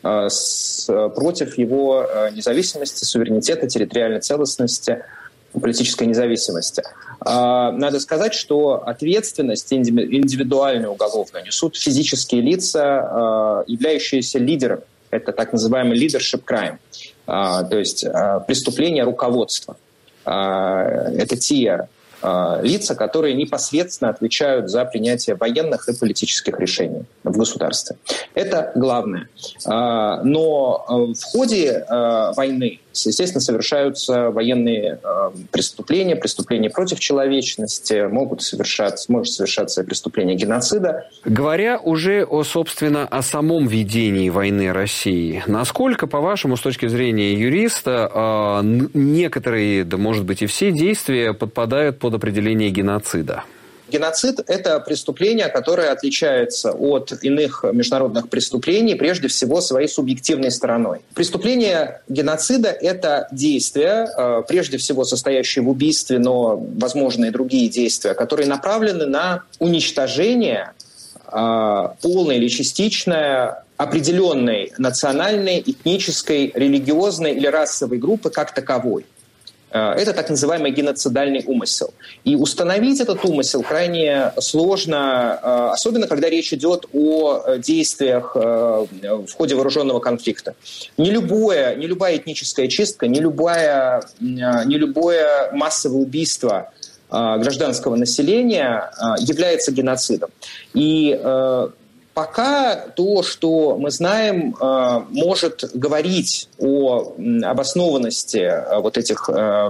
против его независимости, суверенитета, территориальной целостности, политической независимости. Надо сказать, что ответственность индивидуальную уголовную несут физические лица, являющиеся лидерами. Это так называемый leadership crime, то есть преступление руководства. Это те лица, которые непосредственно отвечают за принятие военных и политических решений в государстве. Это главное. Но в ходе войны, естественно, совершаются военные преступления, преступления против человечности, может совершаться преступление геноцида. Говоря уже собственно, о самом ведении войны России, насколько, по-вашему, с точки зрения юриста, некоторые, да, может быть, и все действия подпадают под определение геноцида? Геноцид – это преступление, которое отличается от иных международных преступлений, прежде всего, своей субъективной стороной. Преступление геноцида – это действия, прежде всего, состоящие в убийстве, но, возможно, и другие действия, которые направлены на уничтожение полное или частичное определенной национальной, этнической, религиозной или расовой группы как таковой. Это так называемый геноцидальный умысел. И установить этот умысел крайне сложно, особенно когда речь идет о действиях в ходе вооруженного конфликта. Не любая этническая чистка, не любое массовое убийство гражданского населения является геноцидом. И пока то, что мы знаем, может говорить о обоснованности вот этих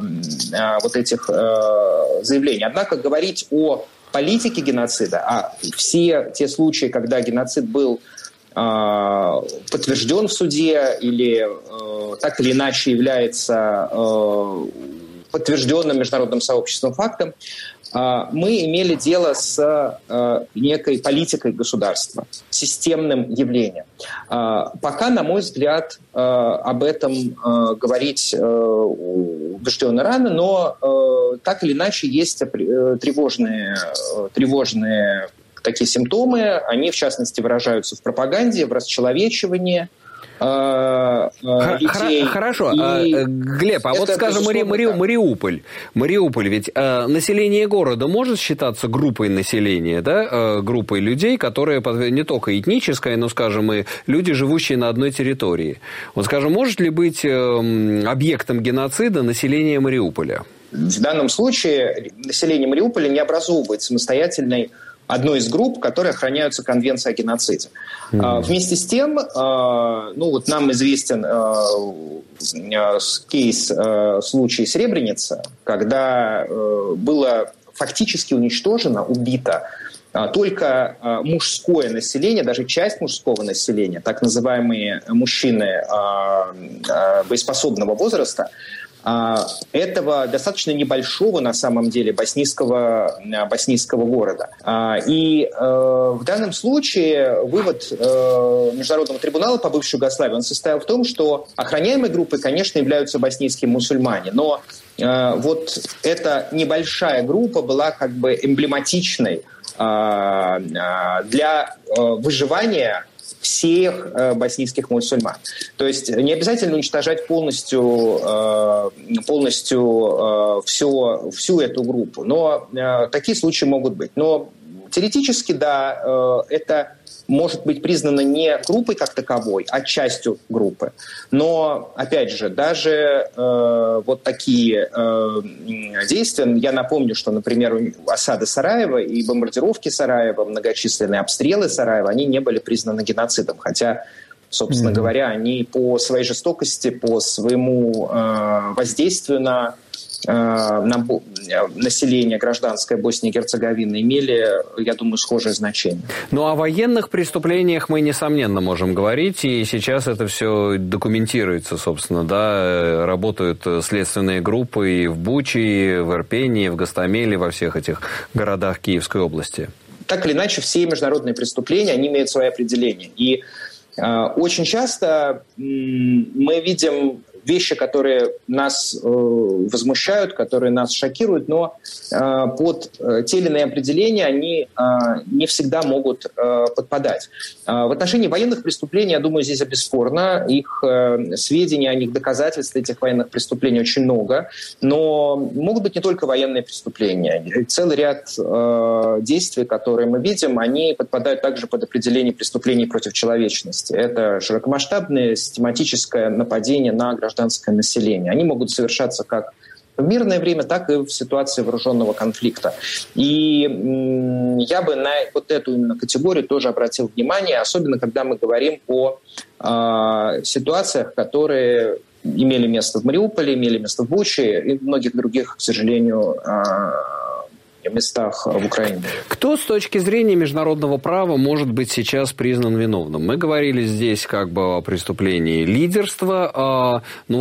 заявлений. Однако говорить о политике геноцида, а все те случаи, когда геноцид был подтвержден в суде или так или иначе является подтвержденным международным сообществом фактом, мы имели дело с некой политикой государства, системным явлением. Пока, на мой взгляд, об этом говорить убежденно рано, но так или иначе есть тревожные такие симптомы. Они, в частности, выражаются в пропаганде, в расчеловечивании детей. Хорошо. Глеб, вот скажем, Мариуполь. Мариуполь, ведь население города может считаться группой населения, да? Группой людей, которые не только этническая, но, скажем, и люди, живущие на одной территории. Вот, скажем, может ли быть объектом геноцида население Мариуполя? В данном случае население Мариуполя не образовывает самостоятельной одной из групп, которые охраняются Конвенцией о геноциде. Вместе с тем, нам известен случай Сребреницы, когда было фактически уничтожено, убито только мужское население, даже часть мужского населения, так называемые мужчины боеспособного возраста, этого достаточно небольшого, на самом деле, боснийского города. И в данном случае вывод Международного трибунала по бывшей Югославии, он состоял в том, что охраняемой группой, конечно, являются боснийские мусульмане, но вот эта небольшая группа была как бы эмблематичной для выживания всех боснийских мусульман. То есть не обязательно уничтожать полностью всю эту группу, но такие случаи могут быть. Но теоретически, да, это может быть признано не группой как таковой, а частью группы. Но, опять же, даже вот такие действия, я напомню, что, например, осада Сараева и бомбардировки Сараева, многочисленные обстрелы Сараева, они не были признаны геноцидом, хотя, собственно говоря, они по своей жестокости, по своему воздействию на население гражданское Боснии и Герцеговины имели, я думаю, схожее значение. Ну, о военных преступлениях мы, несомненно, можем говорить, и сейчас это все документируется, собственно, да, работают следственные группы и в Буче, и в Ирпене, и в Гостомеле, во всех этих городах Киевской области. Так или иначе, все международные преступления, они имеют свои определения. И очень часто мы видим вещи, которые нас возмущают, которые нас шокируют, но под те или иные определения они не всегда могут подпадать. В отношении военных преступлений, я думаю, здесь бесспорно. Их сведения о них, доказательств этих военных преступлений очень много. Но могут быть не только военные преступления. Целый ряд действий, которые мы видим, они подпадают также под определение преступлений против человечности. Это широкомасштабное систематическое нападение на гражданское население. Они могут совершаться как в мирное время, так и в ситуации вооруженного конфликта. И я бы на вот эту именно категорию тоже обратил внимание, особенно когда мы говорим о ситуациях, которые имели место в Мариуполе, имели место в Буче и в многих других, к сожалению, местах в Украине. Кто с точки зрения международного права может быть сейчас признан виновным? Мы говорили здесь как бы о преступлении лидерства.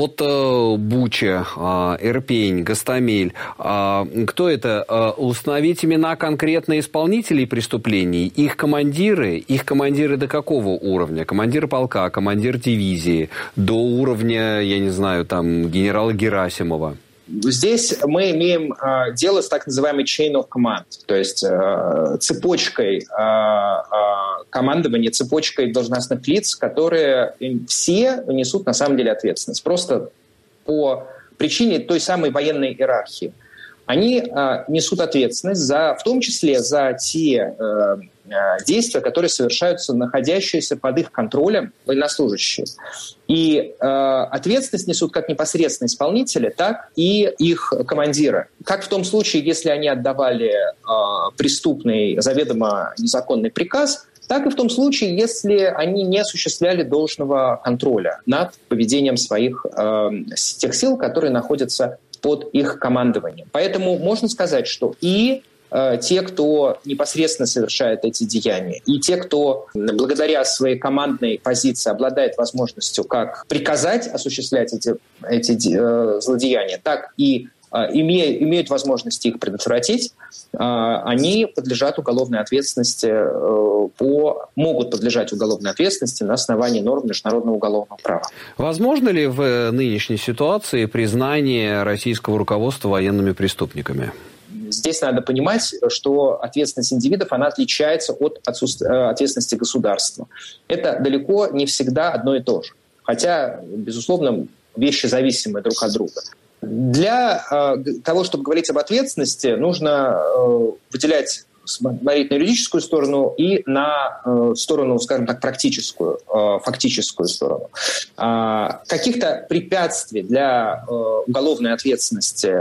Буча, Ирпень, Гостомель. Кто это? Установить имена конкретно исполнителей преступлений, их командиры до какого уровня? Командир полка, командир дивизии, до уровня, я не знаю, там, генерала Герасимова. Здесь мы имеем дело с так называемой chain of command, то есть цепочкой командования, цепочкой должностных лиц, которые все несут на самом деле ответственность. Просто по причине той самой военной иерархии. Они несут ответственность в том числе за те действия, которые совершаются находящиеся под их контролем военнослужащие. И ответственность несут как непосредственно исполнители, так и их командиры. Как в том случае, если они отдавали преступный, заведомо незаконный приказ, так и в том случае, если они не осуществляли должного контроля над поведением своих тех сил, которые находятся под их командованием. Поэтому можно сказать, что и те, кто непосредственно совершает эти деяния, и те, кто благодаря своей командной позиции обладает возможностью как приказать осуществлять эти злодеяния, так и имеют возможность их предотвратить, они подлежат уголовной ответственности, могут подлежать уголовной ответственности на основании норм международного уголовного права. Возможно ли в нынешней ситуации признание российского руководства военными преступниками? Здесь надо понимать, что ответственность индивидов, она отличается от ответственности государства. Это далеко не всегда одно и то же. Хотя, безусловно, вещи зависимы друг от друга. Для того, чтобы говорить об ответственности, нужно выделять, смотреть на юридическую сторону и на сторону, скажем так, практическую, фактическую сторону. Каких-то препятствий для уголовной ответственности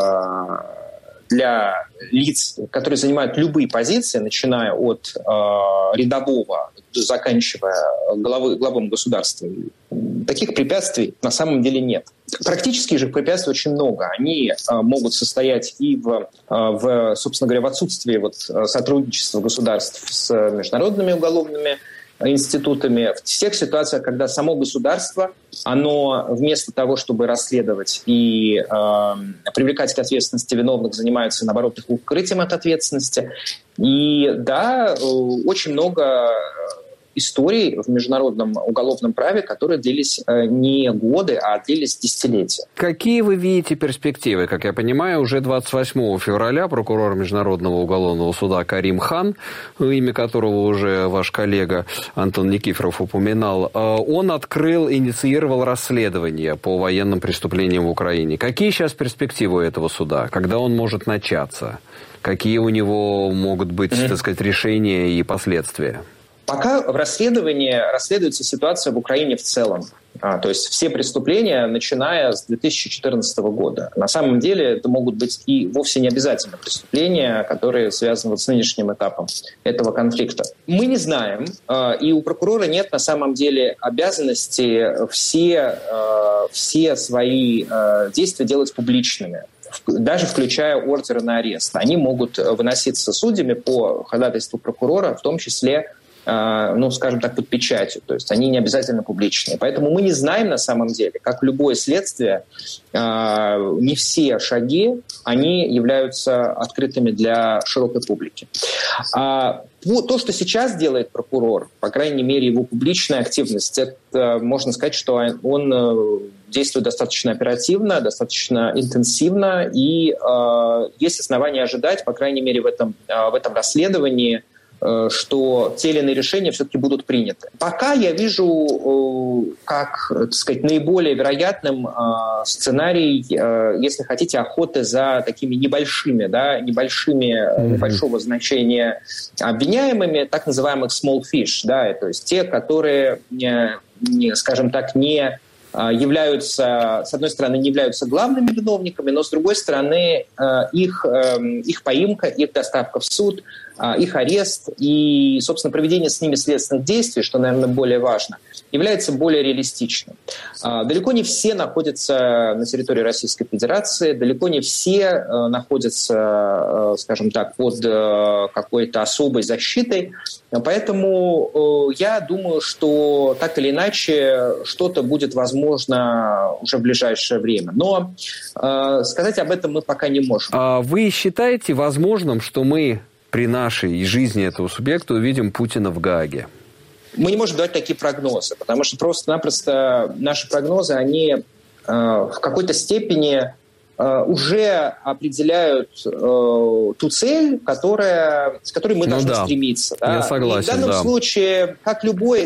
для лиц, которые занимают любые позиции, начиная от рядового, заканчивая главой государства, таких препятствий на самом деле нет. Практических же препятствий очень много. Они могут состоять и собственно говоря, в отсутствии сотрудничества государств с международными уголовными институтами, в тех ситуациях, когда само государство, оно вместо того, чтобы расследовать и привлекать к ответственности виновных, занимается, наоборот, их укрытием от ответственности. И да, очень много историй в международном уголовном праве, которые длились не годы, а длились десятилетия. Какие вы видите перспективы? Как я понимаю, уже 28 февраля прокурор Международного уголовного суда Карим Хан, имя которого уже ваш коллега Антон Никифоров упоминал, он инициировал расследование по военным преступлениям в Украине. Какие сейчас перспективы этого суда? Когда он может начаться? Какие у него могут быть, так сказать, решения и последствия? Пока в расследовании расследуется ситуация в Украине в целом. То есть все преступления, начиная с 2014 года. На самом деле это могут быть и вовсе не обязательно преступления, которые связаны с нынешним этапом этого конфликта. Мы не знаем, и у прокурора нет на самом деле обязанности все свои действия делать публичными, даже включая ордеры на арест. Они могут выноситься судьями по ходатайству прокурора, в том числе скажем так, под печатью. То есть они не обязательно публичные. Поэтому мы не знаем на самом деле, как любое следствие, не все шаги, они являются открытыми для широкой публики. То, что сейчас делает прокурор, по крайней мере, его публичная активность, это, можно сказать, что он действует достаточно оперативно, достаточно интенсивно, и есть основания ожидать, по крайней мере, в этом расследовании, что те или иные решения все-таки будут приняты. Пока я вижу как, так сказать, наиболее вероятным сценарий, если хотите, охоты за такими небольшого значения обвиняемыми, так называемых small fish, да, то есть те, которые, скажем так, не являются, с одной стороны, не являются главными виновниками, но с другой стороны, их поимка, их доставка в суд, их арест и, собственно, проведение с ними следственных действий, что, наверное, более важно, является более реалистичным. Далеко не все находятся на территории Российской Федерации, далеко не все находятся, скажем так, под какой-то особой защитой. Поэтому я думаю, что так или иначе что-то будет возможно уже в ближайшее время. Но сказать об этом мы пока не можем. А вы считаете возможным, что мы при нашей жизни этого субъекта увидим Путина в Гааге? Мы не можем давать такие прогнозы, потому что просто-напросто наши прогнозы, они в какой-то степени уже определяют ту цель, с которой мы должны стремиться. Да? Я согласен, и в данном случае, как любой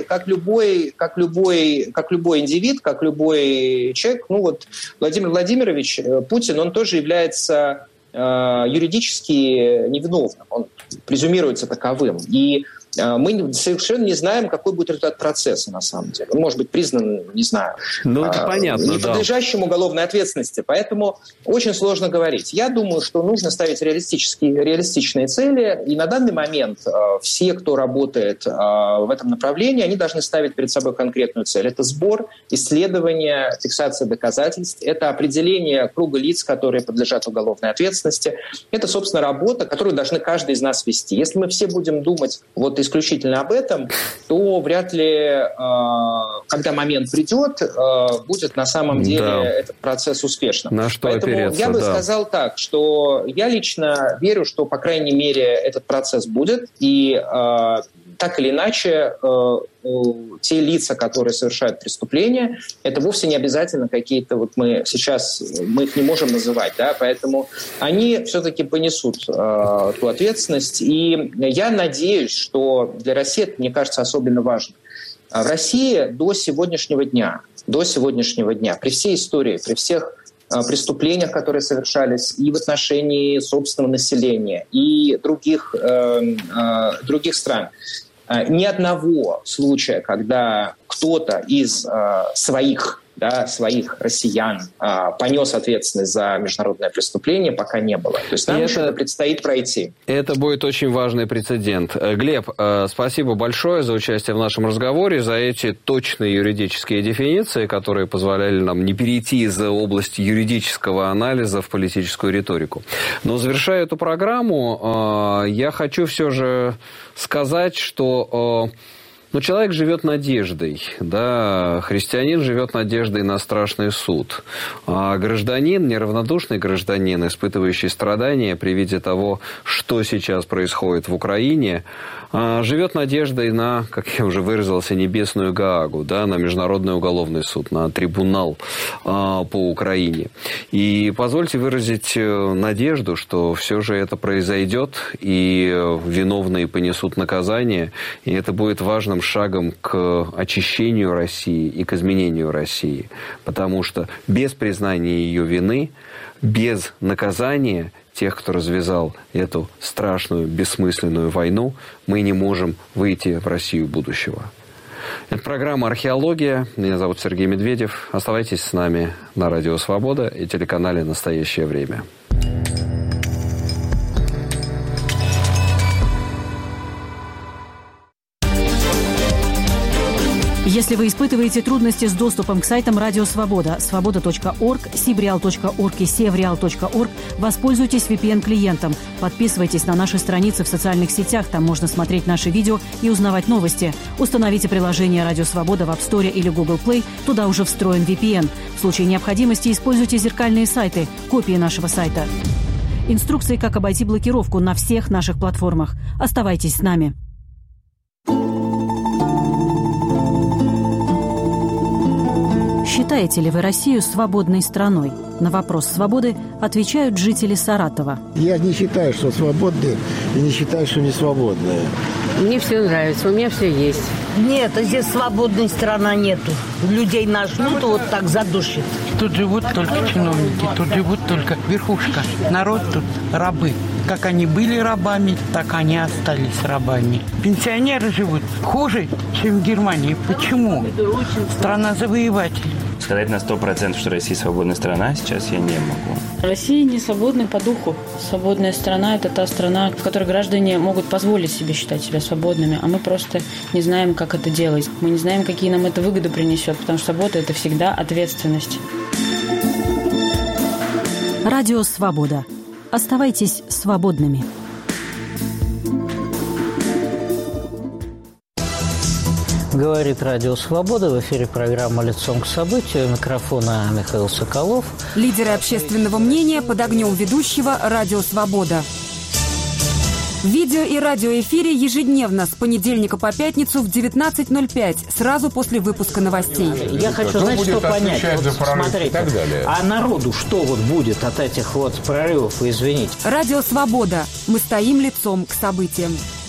индивид, как любой человек, Владимир Владимирович Путин, он тоже является юридически невиновным, он презюмируется таковым. И мы совершенно не знаем, какой будет результат процесса на самом деле. Он может быть признан, не знаю, это понятно, неподлежащим уголовной ответственности. Поэтому очень сложно говорить. Я думаю, что нужно ставить реалистичные цели. И на данный момент все, кто работает в этом направлении, они должны ставить перед собой конкретную цель. Это сбор, исследование, фиксация доказательств. Это определение круга лиц, которые подлежат уголовной ответственности. Это, собственно, работа, которую должны каждый из нас вести. Если мы все будем думать исключительно об этом, то вряд ли, когда момент придет, будет на самом деле этот процесс успешным. На что Поэтому опереться, я бы сказал так, что я лично верю, что, по крайней мере, этот процесс будет, и так или иначе те лица, которые совершают преступления, это вовсе не обязательно какие-то, мы их не можем называть, да, поэтому они все-таки понесут ту ответственность. И я надеюсь, что для России это, мне кажется, особенно важно. В России до сегодняшнего дня, при всей истории, при всех преступлениях, которые совершались и в отношении собственного населения, и других стран, ни одного случая, когда кто-то из своих россиян понес ответственность за международное преступление, пока не было. То есть нам еще это предстоит пройти. Это будет очень важный прецедент. Глеб, спасибо большое за участие в нашем разговоре, за эти точные юридические дефиниции, которые позволяли нам не перейти из области юридического анализа в политическую риторику. Но завершая эту программу, я хочу все же сказать, что человек живет надеждой, да, христианин живет надеждой на страшный суд. А гражданин, неравнодушный гражданин, испытывающий страдания при виде того, что сейчас происходит в Украине, живет надеждой на, как я уже выразился, небесную Гаагу, да, на Международный уголовный суд, на трибунал по Украине. И позвольте выразить надежду, что все же это произойдет, и виновные понесут наказание, и это будет важным шагом к очищению России и к изменению России. Потому что без признания ее вины, без наказания тех, кто развязал эту страшную, бессмысленную войну, мы не можем выйти в Россию будущего. Это программа «Археология». Меня зовут Сергей Медведев. Оставайтесь с нами на Радио Свобода и телеканале «Настоящее время». Если вы испытываете трудности с доступом к сайтам Радио Свобода, свобода.орг, sibreal.org и sevreal.org, воспользуйтесь VPN-клиентом. Подписывайтесь на наши страницы в социальных сетях, там можно смотреть наши видео и узнавать новости. Установите приложение Радио Свобода в App Store или Google Play, туда уже встроен VPN. В случае необходимости используйте зеркальные сайты, копии нашего сайта. Инструкции, как обойти блокировку на всех наших платформах. Оставайтесь с нами. Считайте Считаете ли вы Россию свободной страной? На вопрос свободы отвечают жители Саратова. Я не считаю, что свободные, и не считаю, что не свободные. Мне все нравится, у меня все есть. Нет, здесь свободной страны нету. Людей нажмут, вот так задушит. Тут живут только чиновники, тут живут только верхушка. Народ тут рабы. Как они были рабами, так они остались рабами. Пенсионеры живут хуже, чем в Германии. Почему? Страна завоевателей. Сказать на 100%, что Россия свободная страна, сейчас я не могу. Россия не свободна по духу. Свободная страна – это та страна, в которой граждане могут позволить себе считать себя свободными, а мы просто не знаем, как это делать. Мы не знаем, какие нам это выгоды принесет, потому что свобода – это всегда ответственность. Радио «Свобода». Оставайтесь свободными. Говорит Радио Свобода. В эфире программа «Лицом к событию». У микрофона Михаил Соколов. Лидеры общественного мнения под огнем ведущего Радио Свобода. В видео- и радиоэфире ежедневно с понедельника по пятницу в 19:05, сразу после выпуска новостей. Я хочу, знаете, что понять. Вот, смотрите, а народу что вот будет от этих вот прорывов, извините? Радио Свобода. Мы стоим лицом к событиям.